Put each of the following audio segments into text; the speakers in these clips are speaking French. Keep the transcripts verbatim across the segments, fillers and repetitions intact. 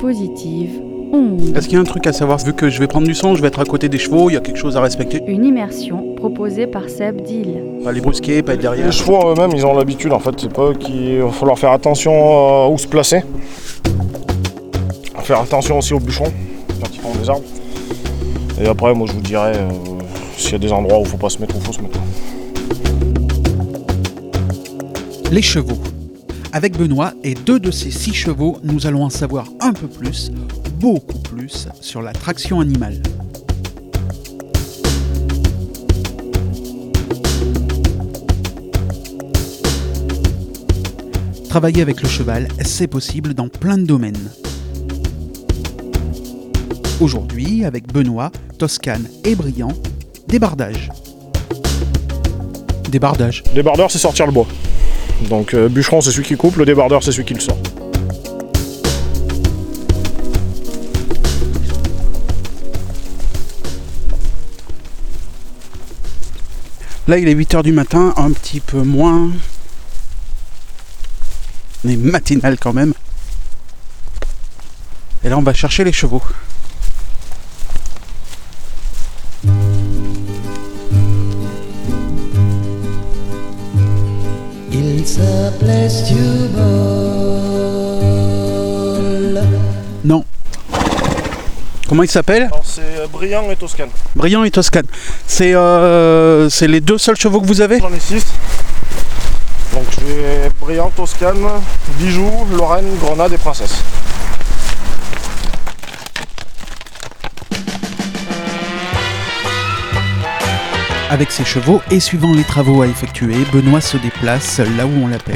positive, onze. Est-ce qu'il y a un truc à savoir? Vu que je vais prendre du son, je vais être à côté des chevaux, il y a quelque chose à respecter? Une immersion proposée par Seb Dill. Pas les brusquer, pas être derrière. Les chevaux eux-mêmes, ils ont l'habitude en fait, c'est pas eux qui... Il va falloir faire attention à où se placer. Faire attention aussi aux bûcherons, quand ils font des arbres. Et après, moi je vous dirais, euh, s'il y a des endroits où il ne faut pas se mettre, où il faut se mettre. Les chevaux. Avec Benoît et deux de ces six chevaux, nous allons en savoir un peu plus, beaucoup plus, sur la traction animale. Travailler avec le cheval, c'est possible dans plein de domaines. Aujourd'hui, avec Benoît, Toscane et Briand, débardage. Débardage. Débardeur, c'est sortir le bois. Donc euh, bûcheron, c'est celui qui coupe, le débardeur, c'est celui qui le sort. Là, il est huit heures du matin, un petit peu moins. On est matinal quand même. Et là, on va chercher les chevaux. Il s'appelait Stewball. Non. Comment il s'appelle? C'est Briand et Toscane. Briand et Toscane. C'est euh, c'est les deux seuls chevaux que vous avez? J'en ai six. Donc j'ai Briand, Toscane, Bijou, Lorraine, Grenade et Princesse. Avec ses chevaux et suivant les travaux à effectuer, Benoît se déplace là où on l'appelle.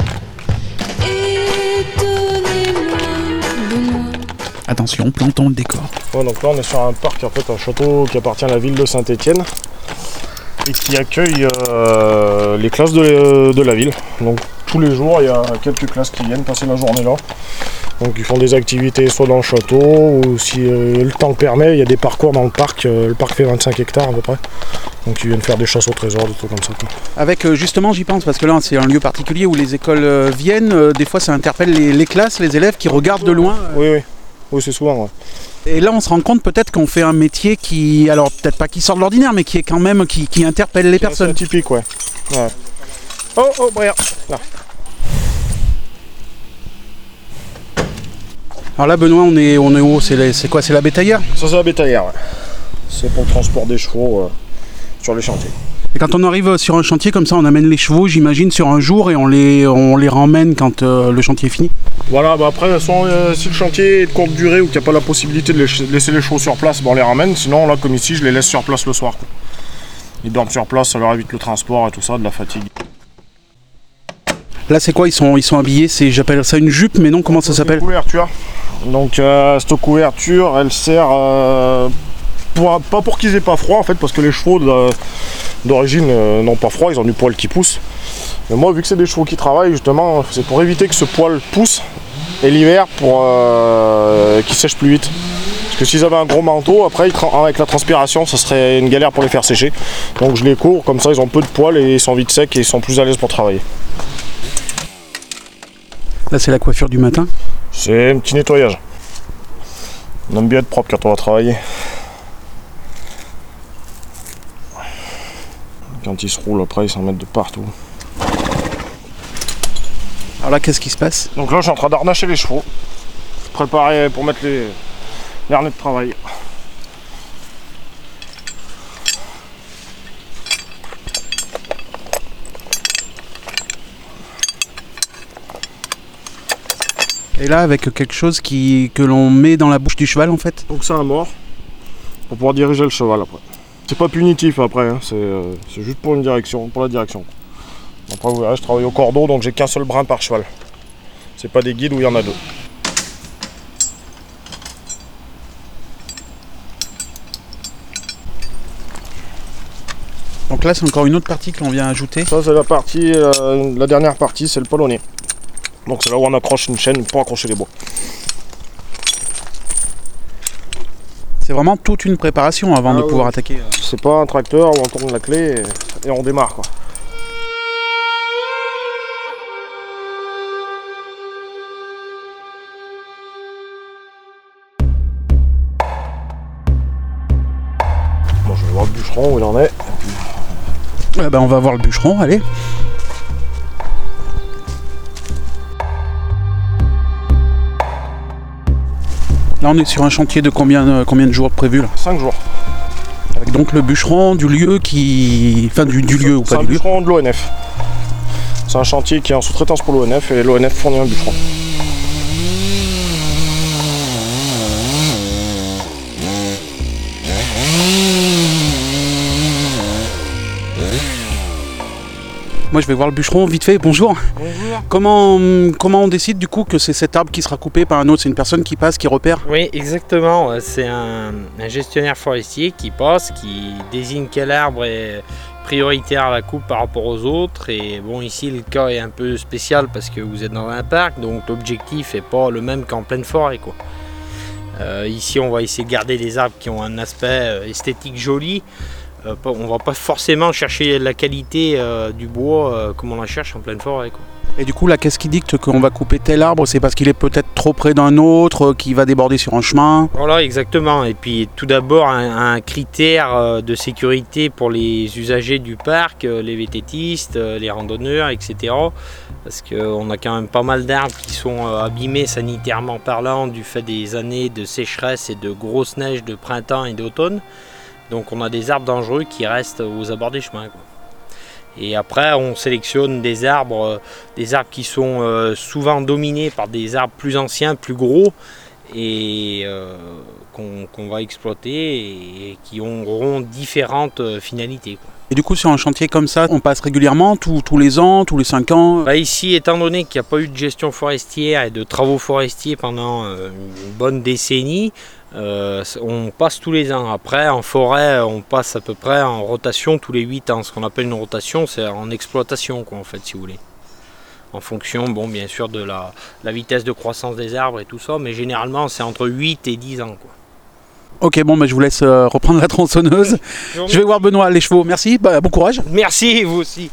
Attention, plantons le décor. Ouais, donc là on est sur un parc, en fait un château qui appartient à la ville de Saint-Étienne et qui accueille euh, les classes de, de la ville. Donc tous les jours il y a quelques classes qui viennent passer la journée là. Donc ils font des activités soit dans le château ou si euh, le temps le permet, il y a des parcours dans le parc. Euh, le parc fait vingt-cinq hectares à peu près. Donc ils viennent faire des chasses au trésor, des trucs comme ça. Quoi. Avec euh, justement, j'y pense, parce que là c'est un lieu particulier où les écoles euh, viennent. Euh, des fois ça interpelle les, les classes, les élèves qui regardent de loin. Euh. Oui, oui. Oui, c'est souvent, ouais. Et là, on se rend compte peut-être qu'on fait un métier qui, alors peut-être pas qui sort de l'ordinaire, mais qui est quand même, qui, qui interpelle les personnes. C'est typique, ouais. ouais. Oh, oh, Briand. Là. Alors là, Benoît, on est, on est où? C'est, c'est quoi? C'est la bétaillère? Ça, c'est la bétaillère, ouais. C'est pour le transport des chevaux euh, sur les chantiers. Et quand on arrive sur un chantier comme ça, on amène les chevaux, j'imagine, sur un jour et on les, on les ramène quand euh, le chantier est fini? Voilà, bah après, soit, euh, si le chantier est de courte durée ou qu'il n'y a pas la possibilité de, les, de laisser les chevaux sur place, bah, on les ramène. Sinon, là, comme ici, je les laisse sur place le soir. Quoi. Ils dorment sur place, ça leur évite le transport et tout ça, de la fatigue. Là, c'est quoi? Ils sont, ils sont habillés, c'est, j'appelle ça une jupe, mais non, comment ça s'appelle? Une couverture. Donc, euh, cette couverture, elle sert... Euh, Pour, pas pour qu'ils aient pas froid en fait, parce que les chevaux de, d'origine euh, n'ont pas froid, ils ont du poil qui pousse. Mais moi, vu que c'est des chevaux qui travaillent, justement, c'est pour éviter que ce poil pousse et l'hiver pour euh, qu'ils sèchent plus vite. Parce que s'ils avaient un gros manteau, après avec la transpiration, ça serait une galère pour les faire sécher. Donc je les cours, comme ça ils ont peu de poils et ils sont vite secs et ils sont plus à l'aise pour travailler. Là, c'est la coiffure du matin. C'est un petit nettoyage. On aime bien être propre quand on va travailler. Quand ils se roulent après, ils s'en mettent de partout. Alors là, qu'est-ce qui se passe? Donc là, je suis en train d'harnacher les chevaux. Préparer pour mettre les, les harnais de travail. Et là, avec quelque chose qui, que l'on met dans la bouche du cheval, en fait? Donc ça, à mort, pour pouvoir diriger le cheval après. C'est pas punitif après, hein. c'est, euh, c'est juste pour une direction, pour la direction. Après vous verrez, je travaille au cordeau, donc j'ai qu'un seul brin par cheval. C'est pas des guides où il y en a deux. Donc là, c'est encore une autre partie que l'on vient ajouter. Ça, c'est la partie, euh, la dernière partie, c'est le polonais. Donc c'est là où on accroche une chaîne pour accrocher les bois. C'est vraiment toute une préparation avant ah, de oui. pouvoir attaquer. C'est pas un tracteur où on tourne la clé et, et on démarre quoi. bûcheron où il en est. Eh ben, on va voir le bûcheron, allez. Là, on est sur un chantier de combien, euh, combien de jours prévus là? cinq jours. Avec donc le bûcheron du lieu qui... Enfin, du, du lieu ou C'est pas un du lieu. bûcheron de l'O N F. C'est un chantier qui est en sous-traitance pour l'O N F et l'O N F fournit un bûcheron. Moi, je vais voir le bûcheron vite fait. Bonjour. Bonjour. Comment, comment on décide du coup que c'est cet arbre qui sera coupé par un autre? C'est une personne qui passe, qui repère? Oui, exactement. C'est un, un gestionnaire forestier qui passe, qui désigne quel arbre est prioritaire à la coupe par rapport aux autres. Et bon, ici, le cas est un peu spécial parce que vous êtes dans un parc, donc l'objectif n'est pas le même qu'en pleine forêt, quoi. Euh, ici, on va essayer de garder des arbres qui ont un aspect esthétique joli. Euh, on ne va pas forcément chercher la qualité euh, du bois euh, comme on la cherche en pleine forêt, quoi. Et du coup, là, qu'est-ce qui dicte qu'on va couper tel arbre? C'est parce qu'il est peut-être trop près d'un autre, qui va déborder sur un chemin? Voilà, exactement. Et puis tout d'abord, un, un critère de sécurité pour les usagers du parc, les vététistes, les randonneurs, et cetera. Parce qu'on a quand même pas mal d'arbres qui sont abîmés sanitairement parlant du fait des années de sécheresse et de grosses neiges de printemps et d'automne. Donc on a des arbres dangereux qui restent aux abords des chemins, quoi. Et après on sélectionne des arbres, des arbres qui sont euh, souvent dominés par des arbres plus anciens, plus gros, et euh, qu'on qu'on va exploiter et qui auront différentes finalités, quoi. Et du coup, sur un chantier comme ça, on passe régulièrement, tous, tous les ans, tous les cinq ans? Bah ici, étant donné qu'il n'y a pas eu de gestion forestière et de travaux forestiers pendant euh, une bonne décennie, euh, on passe tous les ans. Après, en forêt, on passe à peu près en rotation tous les huit ans. Ce qu'on appelle une rotation, c'est en exploitation, quoi, en fait, si vous voulez. En fonction, bon, bien sûr, de la, la vitesse de croissance des arbres et tout ça, mais généralement, c'est entre huit et dix ans, quoi. Ok, bon, bah, je vous laisse euh, reprendre la tronçonneuse. Je vais voir Benoît, les chevaux. Merci, bah, bon courage. Merci, vous aussi.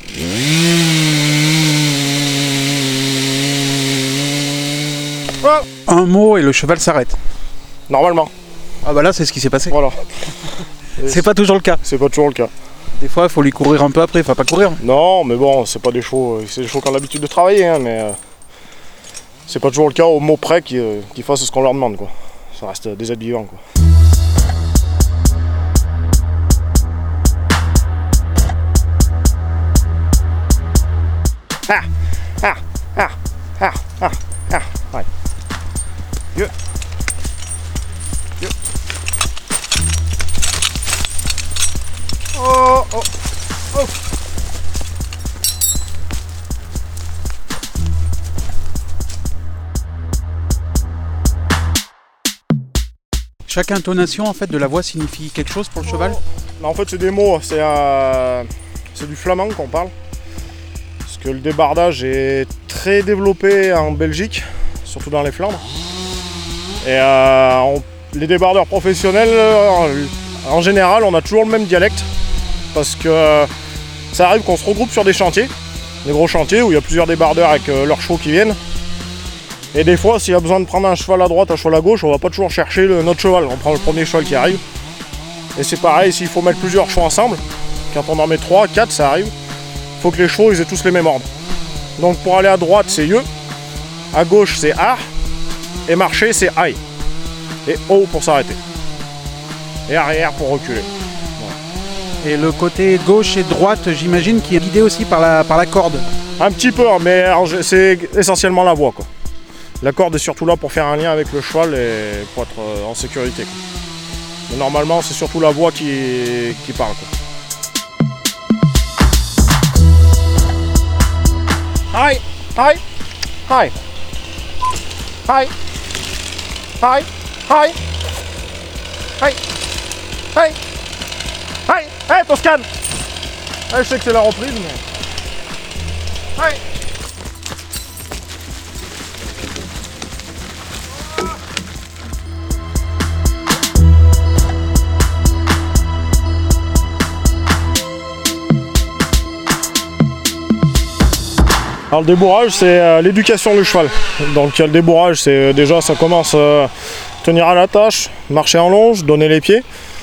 Un mot et le cheval s'arrête. Normalement. Ah bah là, c'est ce qui s'est passé. Voilà. C'est pas toujours le cas. C'est pas toujours le cas. Des fois, il faut lui courir un peu après, il faut pas courir. Non, mais bon, c'est pas des chevaux, c'est des chevaux qui ont l'habitude de travailler, hein, mais euh, c'est pas toujours le cas au mot près qu'ils euh, qu'ils fassent ce qu'on leur demande, quoi. Ça reste des êtres vivants, quoi. Ah, ah, ah, ah, ah, ah, ouais. Yo. Yo. Oh, oh, oh. Chaque intonation en fait de la voix signifie quelque chose pour le cheval? Non, en fait, c'est des mots, c'est euh, c'est du flamand qu'on parle. Parce que le débardage est très développé en Belgique, surtout dans les Flandres. Et euh, on, les débardeurs professionnels, en, en général, on a toujours le même dialecte. Parce que euh, ça arrive qu'on se regroupe sur des chantiers, des gros chantiers où il y a plusieurs débardeurs avec euh, leurs chevaux qui viennent. Et des fois, s'il y a besoin de prendre un cheval à droite, un cheval à gauche, on va pas toujours chercher le, notre cheval. On prend le premier cheval qui arrive. Et c'est pareil, s'il faut mettre plusieurs chevaux ensemble, quand on en met trois, quatre, ça arrive, il faut que les chevaux ils aient tous les mêmes ordres. Donc pour aller à droite, c'est yeux, à gauche, c'est ar, et marcher, c'est aïe. Et haut pour s'arrêter. Et arrière pour reculer. Et le côté gauche et droite, j'imagine, qui est guidé aussi par la, par la corde. Un petit peu, mais c'est essentiellement la voix, quoi. La corde est surtout là pour faire un lien avec le cheval et pour être en sécurité, quoi. Mais normalement, c'est surtout la voix qui, qui parle, quoi. Hi, hi, hi, hi, hi, hi, hi, hi, hi, hey Toscane. Hey, je sais que c'est la reprise, mais... Hi. Alors le débourrage, c'est euh, l'éducation du cheval. Donc le débourrage, c'est euh, déjà ça commence à euh, tenir à la tâche, marcher en longe, donner les pieds.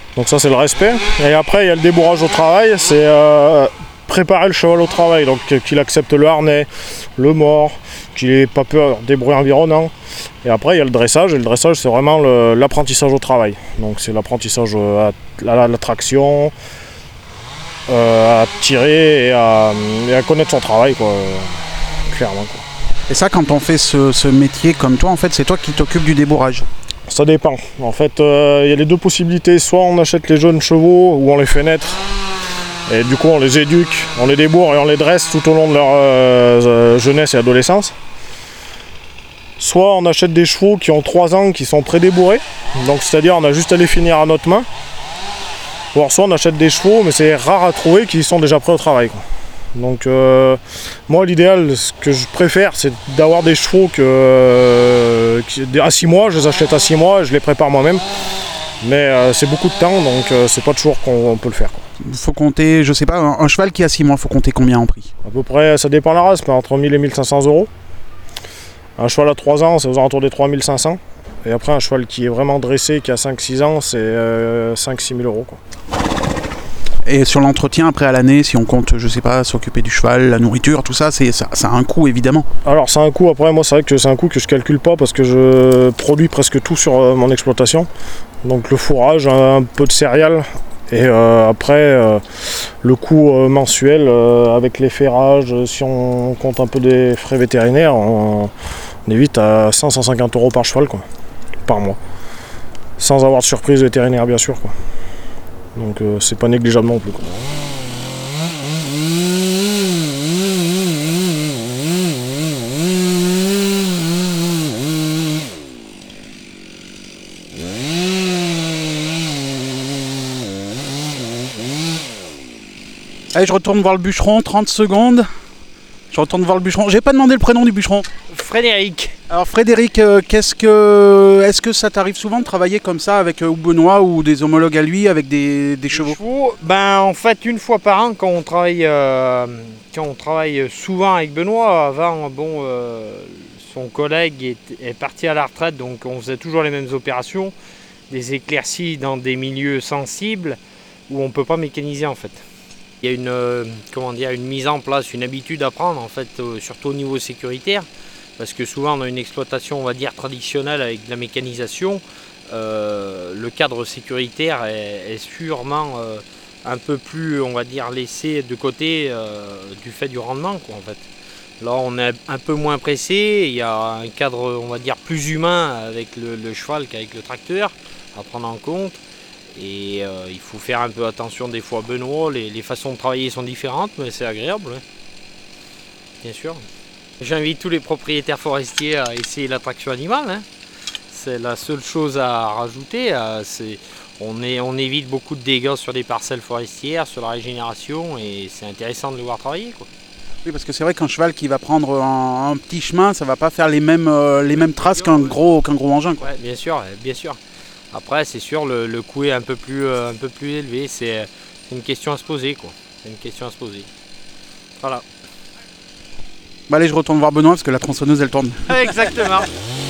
Donc ça c'est le respect. Et après il y a le débourrage au travail, c'est euh, préparer le cheval au travail, donc qu'il accepte le harnais, le mort, qu'il n'ait pas peur des bruits environnants. Et après il y a le dressage, et le dressage c'est vraiment le, l'apprentissage au travail. Donc c'est l'apprentissage à, à la traction, euh, à tirer et à, et à connaître son travail, quoi, clairement, quoi. Et ça, quand on fait ce, ce métier comme toi, en fait, c'est toi qui t'occupes du débourrage? Ça dépend. En fait, il euh, y a les deux possibilités. Soit on achète les jeunes chevaux ou on les fait naître. Et du coup, on les éduque, on les débourre et on les dresse tout au long de leur euh, jeunesse et adolescence. Soit on achète des chevaux qui ont trois ans, qui sont pré-débourrés. Donc, c'est-à-dire on a juste à les finir à notre main. Ou alors soit on achète des chevaux, mais c'est rare à trouver, qui sont déjà prêts au travail, quoi. Donc euh, moi l'idéal, ce que je préfère, c'est d'avoir des chevaux que, euh, qui, à six mois, je les achète à six mois, je les prépare moi-même. Mais euh, c'est beaucoup de temps, donc euh, c'est pas toujours qu'on peut le faire, quoi. Il faut compter, je sais pas, un, un cheval qui a six mois, il faut compter combien en prix? À peu près, ça dépend de la race, mais entre mille et mille cinq cents euros. Un cheval à trois ans, c'est aux alentours des trois mille cinq cents. Et après un cheval qui est vraiment dressé, qui a cinq six ans, c'est euh, cinq six mille euros, quoi. Et sur l'entretien, après à l'année, si on compte, je sais pas, s'occuper du cheval, la nourriture, tout ça, c'est, ça, ça a un coût évidemment. Alors c'est un coût, après moi c'est vrai que c'est un coût que je calcule pas parce que je produis presque tout sur euh, mon exploitation. Donc le fourrage, un peu de céréales et euh, après euh, le coût euh, mensuel euh, avec les ferrages, si on compte un peu des frais vétérinaires, on, on est vite à cent à cent cinquante euros par cheval, quoi, par mois. Sans avoir de surprise vétérinaire bien sûr, quoi. Donc euh, c'est pas négligeable non plus, quoi. Allez, je retourne voir le bûcheron, trente secondes. Je retourne voir le bûcheron. J'ai pas demandé le prénom du bûcheron. Frédéric. Alors Frédéric, euh, qu'est-ce que, est-ce que ça t'arrive souvent de travailler comme ça avec euh, Benoît ou des homologues à lui avec des, des chevaux? chevaux ben, en fait, une fois par an, quand on travaille, euh, quand on travaille souvent avec Benoît, avant, bon, euh, son collègue est, est parti à la retraite, donc on faisait toujours les mêmes opérations, des éclaircies dans des milieux sensibles où on ne peut pas mécaniser en fait. Il y a une, euh, comment dire, une mise en place, une habitude à prendre en fait, euh, surtout au niveau sécuritaire, parce que souvent on a une exploitation, on va dire, traditionnelle avec de la mécanisation. Euh, le cadre sécuritaire est, est sûrement euh, un peu plus, on va dire, laissé de côté euh, du fait du rendement, quoi, en fait. Là on est un peu moins pressé, il y a un cadre, on va dire, plus humain avec le, le cheval qu'avec le tracteur à prendre en compte. Et euh, il faut faire un peu attention des fois, Benoît, les, les façons de travailler sont différentes, mais c'est agréable, ouais. Bien sûr. J'invite tous les propriétaires forestiers à essayer la traction animale, hein. C'est la seule chose à rajouter, euh, c'est, on, est, on évite beaucoup de dégâts sur les parcelles forestières, sur la régénération, et c'est intéressant de le voir travailler, quoi. Oui, parce que c'est vrai qu'un cheval qui va prendre un, un petit chemin, ça va pas faire les mêmes, euh, les mêmes traces qu'un gros, qu'un gros engin, quoi. Ouais, bien sûr, bien sûr. Après, c'est sûr, le, le coût est un peu plus, euh, un peu plus élevé. C'est une question à se poser, quoi. C'est une question à se poser. Voilà. Bah allez, je retourne voir Benoît parce que la tronçonneuse elle tourne. Exactement.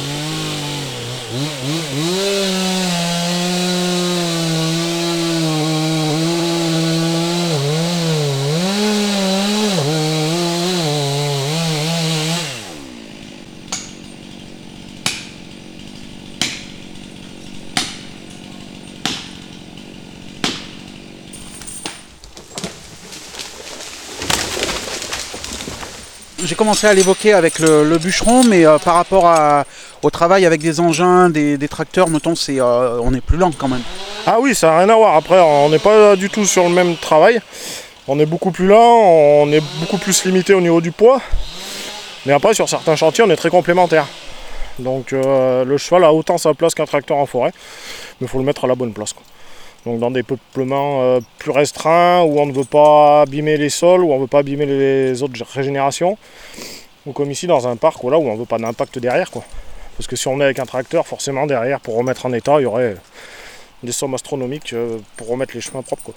J'ai commencé à l'évoquer avec le, le bûcheron, mais euh, par rapport à, au travail avec des engins, des, des tracteurs, mettons, c'est, euh, on est plus lent quand même. Ah oui, ça n'a rien à voir. Après, on n'est pas du tout sur le même travail. On est beaucoup plus lent, on est beaucoup plus limité au niveau du poids. Mais après, sur certains chantiers, on est très complémentaires. Donc euh, le cheval a autant sa place qu'un tracteur en forêt, mais il faut le mettre à la bonne place, quoi. Donc dans des peuplements euh, plus restreints, où on ne veut pas abîmer les sols, où on ne veut pas abîmer les autres régénérations. Ou comme ici dans un parc, voilà, où on ne veut pas d'impact derrière, quoi. Parce que si on est avec un tracteur, forcément derrière, pour remettre en état, il y aurait des sommes astronomiques euh, pour remettre les chemins propres, quoi.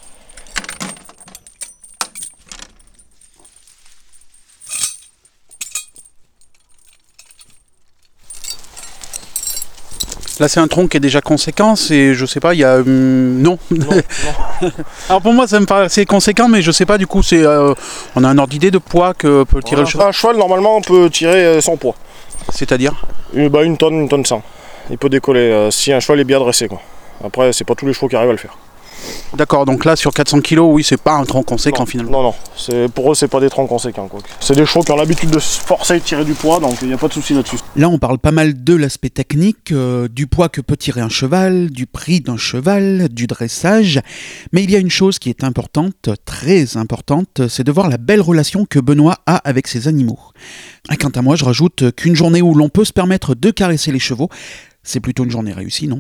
Là, c'est un tronc qui est déjà conséquent, c'est, je sais pas, il y a... Hum, non. Non, non. Alors pour moi, ça me paraît assez conséquent, mais je sais pas, du coup, c'est, euh, on a un ordre d'idée de poids que peut tirer Ouais, le cheval. un cheval, normalement, on peut tirer sans poids. C'est-à-dire Une, bah, une tonne, une tonne cent. Il peut décoller euh, si un cheval est bien dressé, quoi. Après, c'est pas tous les chevaux qui arrivent à le faire. D'accord, donc là, sur quatre cents kilos, oui, c'est pas un tronc conséquent, non, finalement. Non, non. C'est, pour eux, c'est pas des troncs conséquents, quoi. C'est des chevaux qui ont l'habitude de se forcer et de tirer du poids, donc il n'y a pas de souci là-dessus. Là, on parle pas mal de l'aspect technique, euh, du poids que peut tirer un cheval, du prix d'un cheval, du dressage. Mais il y a une chose qui est importante, très importante, c'est de voir la belle relation que Benoît a avec ses animaux. Et quant à moi, je rajoute qu'une journée où l'on peut se permettre de caresser les chevaux, c'est plutôt une journée réussie, non ?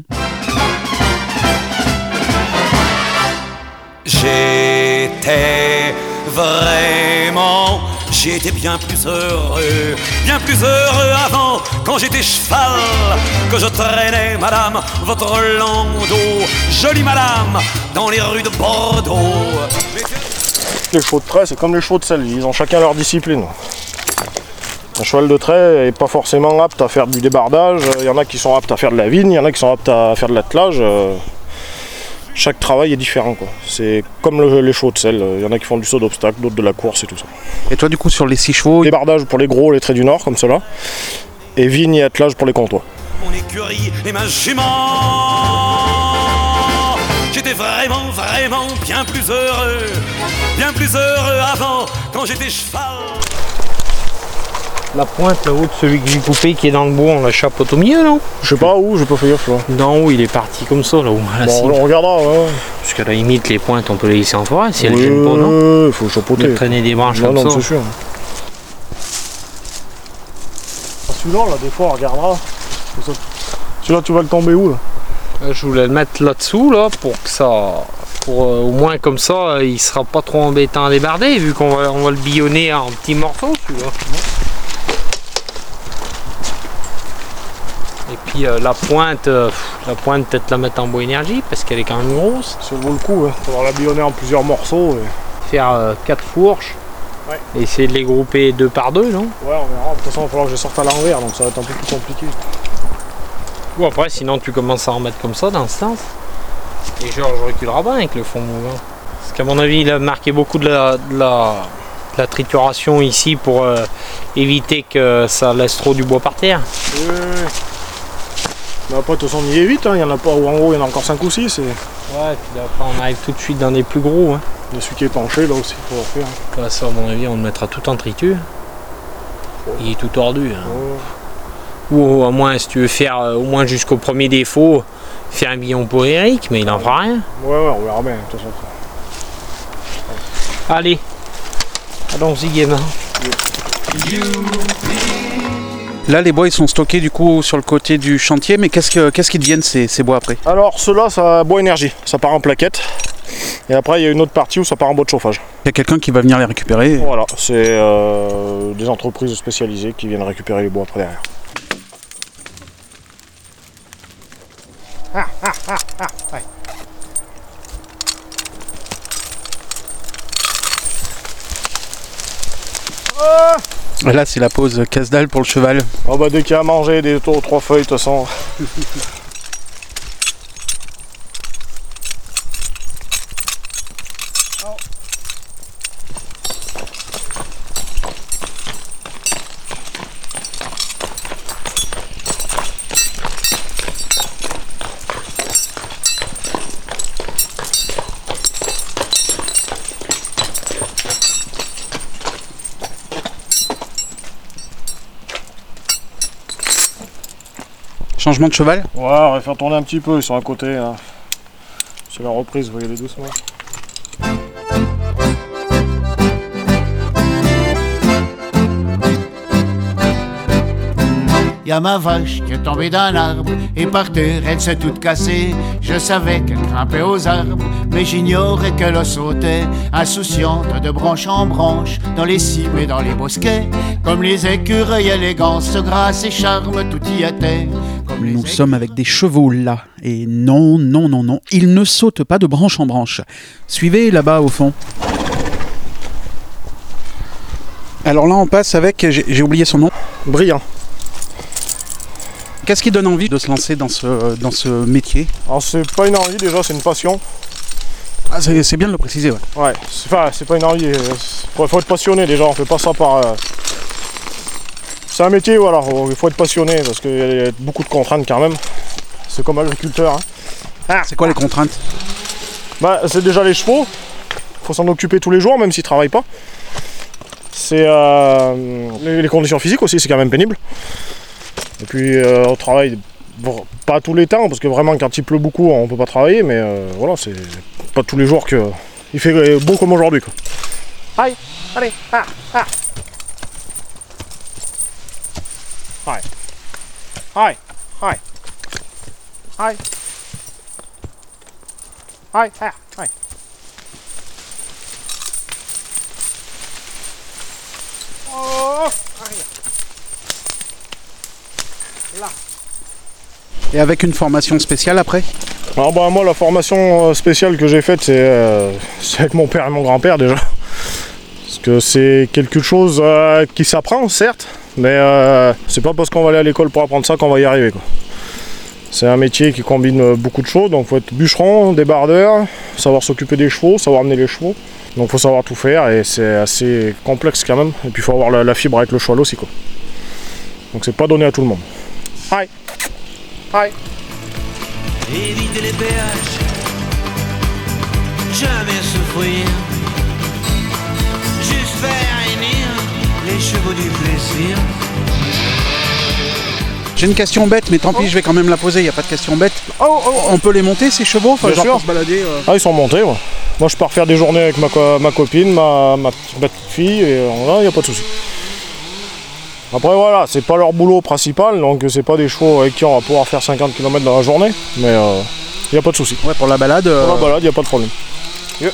J'étais vraiment, j'étais bien plus heureux, bien plus heureux avant, quand j'étais cheval, que je traînais, madame, votre landau, jolie madame, dans les rues de Bordeaux. Les chevaux de trait, c'est comme les chevaux de selle, ils ont chacun leur discipline. Un cheval de trait n'est pas forcément apte à faire du débardage, il y en a qui sont aptes à faire de la vigne, il y en a qui sont aptes à faire de l'attelage. Chaque travail est différent, quoi. C'est comme le, les chevaux de selle, il y en a qui font du saut d'obstacle, d'autres de la course et tout ça. Et toi, du coup, sur les six chevaux... Débardage pour les gros, les traits du nord, comme cela, et vigne et attelage pour les comtois. Mon écurie et ma jument, j'étais vraiment, vraiment bien plus heureux, bien plus heureux avant, quand j'étais cheval. La pointe là-haut de celui que j'ai coupé qui est dans le bois, on la chapeaute au milieu, non? Je sais pas où, j'ai pas fait gaffe là. D'en haut, il est parti comme ça, là-haut. à la Bon, cime. on regardera, ouais. Parce qu'à la limite, les pointes, on peut les laisser en forêt si elles Ouais, gênent pas, non? il faut chapeauter. De traîner des branches Non, comme non, ça. c'est sûr. Celui-là, là, des fois, on regardera. Celui-là, tu vas le tomber où, là? Je voulais le mettre là-dessous, là, pour que ça... Pour, euh, au moins, comme ça, euh, il sera pas trop embêtant à débarder, vu qu'on va, on va le billonner en petits morceaux, celui-là. Et puis euh, la pointe, euh, la pointe peut-être la mettre en bois énergie parce qu'elle est quand même grosse. Ça vaut le coup, hein. Faudra la billonner en plusieurs morceaux. Et... Faire euh, quatre fourches. Ouais. Et essayer de les grouper deux par deux, non? Ouais, on verra. De toute façon, il va falloir que je sorte à l'envers, donc ça va être un peu plus compliqué. Ou après, sinon tu commences à en mettre comme ça dans ce sens. Et Georges reculera bien avec le fond mouvant. Parce qu'à mon avis, il a marqué beaucoup de la, de la, de la trituration ici pour euh, éviter que ça laisse trop du bois par terre. Oui, oui, oui. Mais après, de toute façon, on y est vite, hein. Il y en a pas, ou en gros, il y en a encore cinq ou six. Et... Ouais, puis après, on arrive tout de suite dans des plus gros. Hein. Il y a celui qui est penché, là aussi, il faut le faire. Là, ça, à mon avis, on le mettra tout en triture. Il est tout tordu. Hein. Oh. Ou au moins, si tu veux faire euh, au moins jusqu'au premier défaut, faire un billon pour Eric, mais il n'en fera rien. Ouais, ouais, on verra bien, de toute façon. Allez, allons-y, gamin. Là, les bois, ils sont stockés, du coup, sur le côté du chantier, mais qu'est-ce, que, qu'est-ce qu'ils deviennent, ces, ces bois, après? Alors, ceux-là, ça bois énergie. Ça part en plaquettes. Et après, il y a une autre partie où ça part en bois de chauffage. Il y a quelqu'un qui va venir les récupérer. Voilà, c'est euh, des entreprises spécialisées qui viennent récupérer les bois après derrière. Ah, ah, ah, ah, ouais. Ah Et là, c'est la pause casse-dalle pour le cheval. oh bah dès qu'il y a à manger, des tours, trois feuilles, de toute façon. Changement de cheval? Ouais, on va faire tourner un petit peu, ils sont à côté. Hein. C'est la reprise, vous voyez les doucement. Y'a ma vache qui est tombée d'un arbre et par terre elle s'est toute cassée. Je savais qu'elle grimpait aux arbres, mais j'ignorais qu'elle a sauté, insouciante de branche en branche, dans les cimes et dans les bosquets. Comme les écureuils élégance, grâce et charme, tout y était. Comme les Nous écureuils... sommes avec des chevaux là. Et non, non, non, non, ils ne sautent pas de branche en branche. Suivez là-bas au fond. Alors là, on passe avec, j'ai, j'ai oublié son nom. Brillant. Qu'est-ce qui donne envie de se lancer dans ce, dans ce métier? Alors c'est pas une envie déjà, c'est une passion. Ah, c'est, c'est bien de le préciser, ouais. Ouais, c'est, enfin, c'est pas une envie, il faut, faut être passionné déjà, on fait pas ça par... Euh... C'est un métier, voilà, il faut être passionné parce qu'il y a beaucoup de contraintes quand même. C'est comme agriculteur. Hein. Ah, c'est quoi les contraintes? Bah, c'est déjà les chevaux, faut s'en occuper tous les jours même s'ils travaillent pas. C'est euh, les, les conditions physiques aussi, c'est quand même pénible. Et puis euh, on travaille bon, pas tous les temps parce que vraiment quand il pleut beaucoup on peut pas travailler, mais euh, voilà, c'est pas tous les jours que il fait beau comme aujourd'hui quoi. Aïe, allez, ah, ah. Aïe, aïe, aïe, aïe, aïe, aïe, aïe. Oh, arrière. Là. Et avec une formation spéciale après? Alors bah moi la formation spéciale que j'ai faite c'est, euh, c'est avec mon père et mon grand-père déjà. Parce que c'est quelque chose euh, qui s'apprend certes, mais euh, c'est pas parce qu'on va aller à l'école pour apprendre ça qu'on va y arriver quoi. C'est un métier qui combine beaucoup de choses, donc il faut être bûcheron, débardeur, savoir s'occuper des chevaux, savoir amener les chevaux. Donc il faut savoir tout faire et c'est assez complexe quand même. Et puis il faut avoir la, la fibre avec le cheval aussi quoi. Donc c'est pas donné à tout le monde. Aïe. Aïe. Éviter les péages, jamais souffrir, juste faire réunir les chevaux du plaisir. J'ai une question bête, mais tant pis, je vais quand même la poser, il n'y a pas de question bête. Oh, oh, on peut les monter ces chevaux, enfin, bien genre sûr. pour se balader euh... Ah ils sont montés ouais. Moi je pars faire des journées avec ma, co- ma copine, ma, ma, ma petite fille, et là il n'y a pas de souci. Après voilà, c'est pas leur boulot principal, donc c'est pas des chevaux avec qui on va pouvoir faire cinquante kilomètres dans la journée, mais il euh, n'y a pas de souci. Ouais, pour la balade. Euh... Pour la balade, il n'y a pas de problème. Yeah.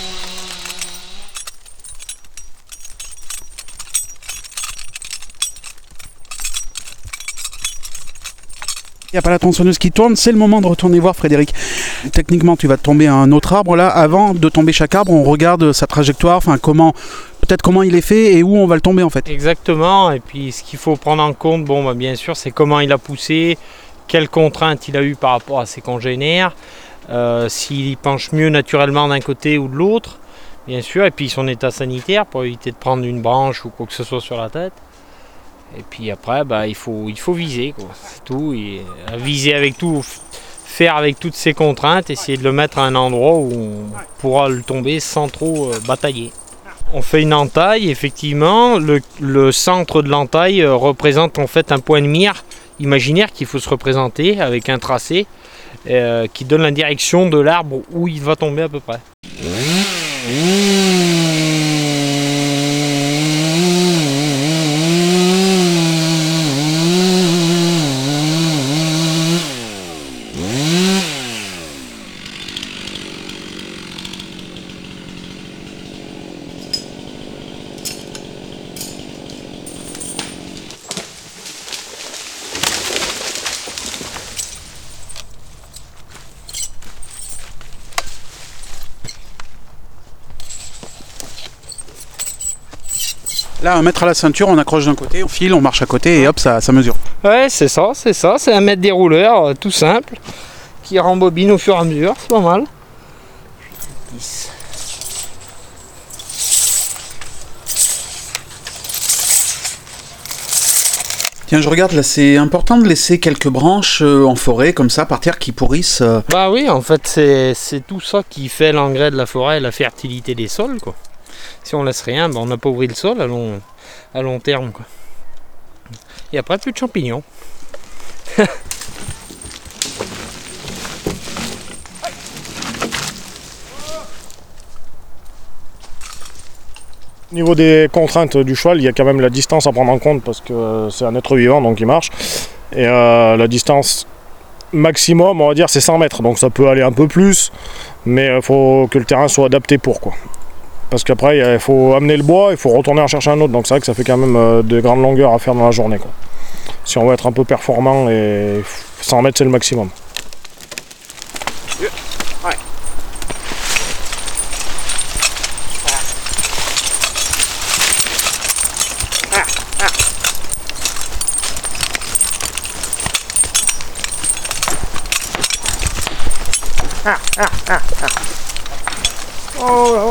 Il n'y a pas la tronçonneuse qui tourne, c'est le moment de retourner voir Frédéric. Techniquement, tu vas tomber à un autre arbre. Là, avant de tomber chaque arbre, on regarde sa trajectoire, enfin comment, peut-être comment il est fait et où on va le tomber en fait. Exactement, et puis ce qu'il faut prendre en compte, bon, bah, bien sûr, c'est comment il a poussé, quelles contraintes il a eu par rapport à ses congénères, euh, s'il penche mieux naturellement d'un côté ou de l'autre, bien sûr, et puis son état sanitaire pour éviter de prendre une branche ou quoi que ce soit sur la tête. Et puis après, bah, il, faut, il faut viser, quoi. C'est tout. Et viser avec tout, faire avec toutes ces contraintes, essayer de le mettre à un endroit où on pourra le tomber sans trop euh, batailler. On fait une entaille, effectivement. Le, le centre de l'entaille euh, représente en fait un point de mire imaginaire qu'il faut se représenter avec un tracé euh, qui donne la direction de l'arbre où il va tomber à peu près. Là, un mètre à la ceinture, on accroche d'un côté, on file, on marche à côté et hop, ça, ça mesure. Ouais, c'est ça, c'est ça. C'est un mètre dérouleur, euh, tout simple, qui rembobine au fur et à mesure, c'est pas mal. dix. Tiens, je regarde là, c'est important de laisser quelques branches euh, en forêt, comme ça, par terre, qui pourrissent. Euh... Bah oui, en fait, c'est, c'est tout ça qui fait l'engrais de la forêt et la fertilité des sols, quoi. Si on laisse rien, bah on appauvrit le sol à long, à long terme, quoi. Et après, plus de champignons. Au niveau des contraintes du cheval, il y a quand même la distance à prendre en compte parce que c'est un être vivant, donc il marche. Et euh, la distance maximum, on va dire, c'est cent mètres. Donc ça peut aller un peu plus, mais il faut que le terrain soit adapté pour, quoi. Parce qu'après, il faut amener le bois, il faut retourner en chercher un autre. Donc c'est vrai que ça fait quand même euh, de grandes longueurs à faire dans la journée, quoi. Si on veut être un peu performant, et cent mètres, c'est le maximum. Ouais. Oh, oh.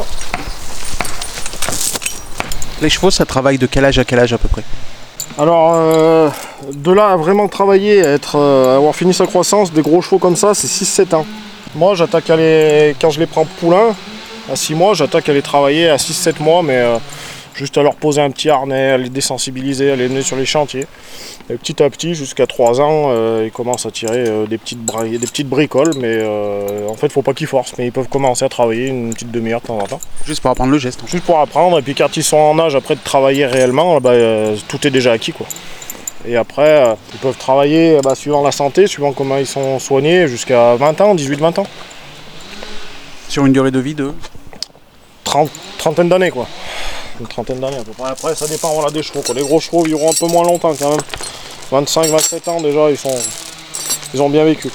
Les chevaux, ça travaille de quel âge à quel âge à peu près? Alors, euh, de là à vraiment travailler, à être, euh, avoir fini sa croissance, des gros chevaux comme ça, c'est six sept ans. Moi, j'attaque à les... quand je les prends poulains, à six mois, j'attaque à les travailler à six sept mois, mais euh, juste à leur poser un petit harnais, à les désensibiliser, à les mener sur les chantiers. Et petit à petit, jusqu'à trois ans, euh, ils commencent à tirer euh, des, petites bri- des petites bricoles, mais euh, en fait, il ne faut pas qu'ils forcent, mais ils peuvent commencer à travailler une petite demi-heure de temps en temps. Juste pour apprendre le geste. Juste pour apprendre, et puis quand ils sont en âge après de travailler réellement, bah, euh, tout est déjà acquis, quoi. Et après, euh, ils peuvent travailler bah, suivant la santé, suivant comment ils sont soignés, jusqu'à vingt ans, dix-huit vingt ans. Sur une durée de vie de trente, trentaine d'années, quoi. Une trentaine d'années à peu près. Après, ça dépend voilà, des chevaux, quoi. Les gros chevaux vivront un peu moins longtemps quand même. vingt-cinq vingt-sept ans déjà, ils, sont... ils ont bien vécu.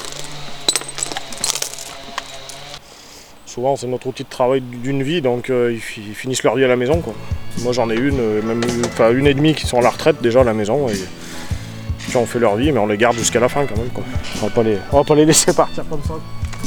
Souvent, c'est notre outil de travail d'une vie, donc euh, ils finissent leur vie à la maison, quoi. Moi, j'en ai une, même enfin, une et demie qui sont à la retraite déjà à la maison, et qui ont fait leur vie, mais on les garde jusqu'à la fin quand même, quoi. On va pas les, on va pas les laisser partir comme ça.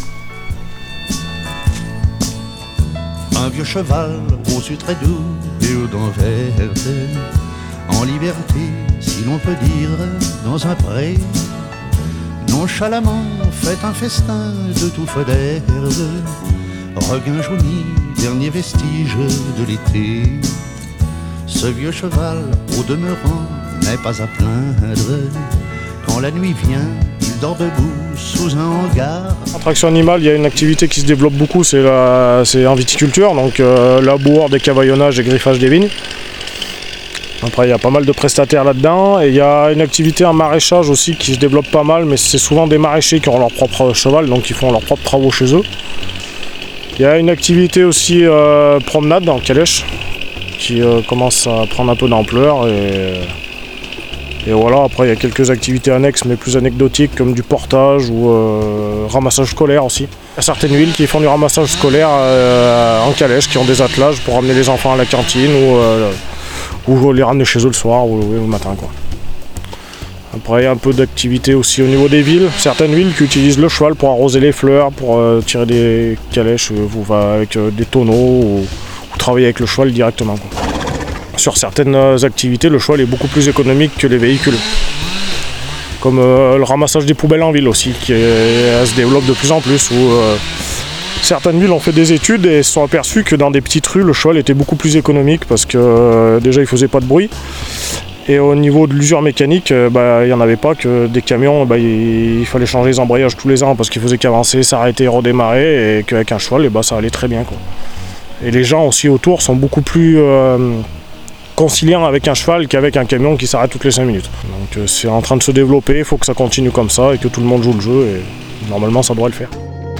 Un vieux cheval au su très doux et aux dents vertes, en liberté, si l'on peut dire, dans un pré, nonchalamment fait un festin de touffes d'herbe, regain jauni, dernier vestige de l'été. Ce vieux cheval, au demeurant, n'est pas à plaindre. Quand la nuit vient, il dort debout sous un hangar. En traction animale, il y a une activité qui se développe beaucoup, c'est, la, c'est en viticulture, donc euh, labour, décavaillonnage et griffage des vignes. Après, il y a pas mal de prestataires là-dedans, et il y a une activité en maraîchage aussi qui se développe pas mal, mais c'est souvent des maraîchers qui ont leur propre cheval, donc ils font leurs propres travaux chez eux. Il y a une activité aussi euh, promenade en calèche, qui euh, commence à prendre un peu d'ampleur. Et, et voilà, après il y a quelques activités annexes mais plus anecdotiques comme du portage ou euh, ramassage scolaire aussi. Il y a certaines villes qui font du ramassage scolaire euh, en calèche, qui ont des attelages pour amener les enfants à la cantine ou, euh, ou les ramener chez eux le soir ou, ou le matin, quoi. Après il y a un peu d'activité aussi au niveau des villes. Certaines villes qui utilisent le cheval pour arroser les fleurs, pour euh, tirer des calèches euh, avec euh, des tonneaux ou, ou travailler avec le cheval directement, quoi. Sur certaines activités, le cheval est beaucoup plus économique que les véhicules. Comme euh, le ramassage des poubelles en ville aussi, qui est, se développe de plus en plus. Où, euh, certaines villes ont fait des études et se sont aperçues que dans des petites rues, le cheval était beaucoup plus économique parce que euh, déjà il ne faisait pas de bruit. Et au niveau de l'usure mécanique, euh, bah, il n'y en avait pas, que des camions, bah, il, il fallait changer les embrayages tous les ans parce qu'il faisait qu'avancer, s'arrêter, redémarrer, et qu'avec un cheval, et bah, ça allait très bien, quoi. Et les gens aussi autour sont beaucoup plus euh, conciliants avec un cheval qu'avec un camion qui s'arrête toutes les cinq minutes. Donc euh, c'est en train de se développer, il faut que ça continue comme ça et que tout le monde joue le jeu, et normalement ça devrait le faire.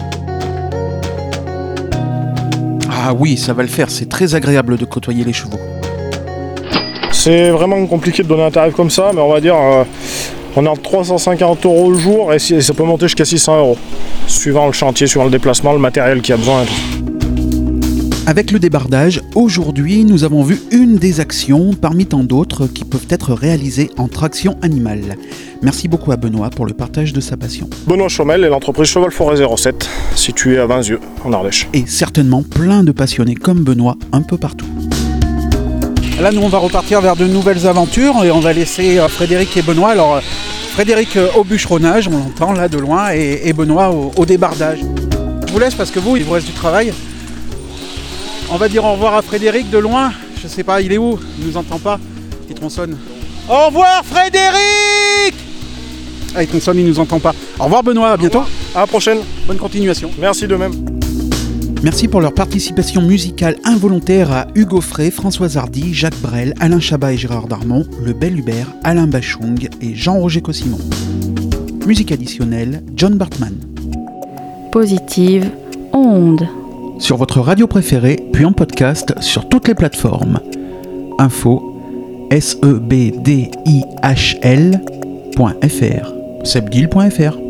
Ah oui, ça va le faire, c'est très agréable de côtoyer les chevaux. C'est vraiment compliqué de donner un tarif comme ça, mais on va dire euh, on est entre trois cent cinquante euros le jour et ça peut monter jusqu'à six cents euros, suivant le chantier, suivant le déplacement, le matériel qu'il y a besoin et tout. Avec le débardage, aujourd'hui, nous avons vu une des actions parmi tant d'autres qui peuvent être réalisées en traction animale. Merci beaucoup à Benoît pour le partage de sa passion. Benoît Chomel et l'entreprise Cheval Forêt zéro sept, située à Vinzieux, en Ardèche. Et certainement plein de passionnés comme Benoît un peu partout. Là, nous, on va repartir vers de nouvelles aventures et on va laisser euh, Frédéric et Benoît. Alors, euh, Frédéric euh, au bûcheronnage, on l'entend là de loin, et, et Benoît au, au débardage. Je vous laisse parce que vous, il vous reste du travail. On va dire au revoir à Frédéric de loin. Je sais pas, il est où? Il nous entend pas. Il tronçonne. Au revoir Frédéric! Ah, il tronçonne, il nous entend pas. Au revoir Benoît, à bientôt. À la prochaine. Bonne continuation. Merci de même. Merci pour leur participation musicale involontaire à Hugo Frey, Françoise Hardy, Jacques Brel, Alain Chabat et Gérard Darmon, Le Bel Hubert, Alain Bachung et Jean-Roger Cossimon. Musique additionnelle, John Bartman. Positive onde. Sur votre radio préférée, puis en podcast sur toutes les plateformes. Info S E B D I H L point F R sebdil point F R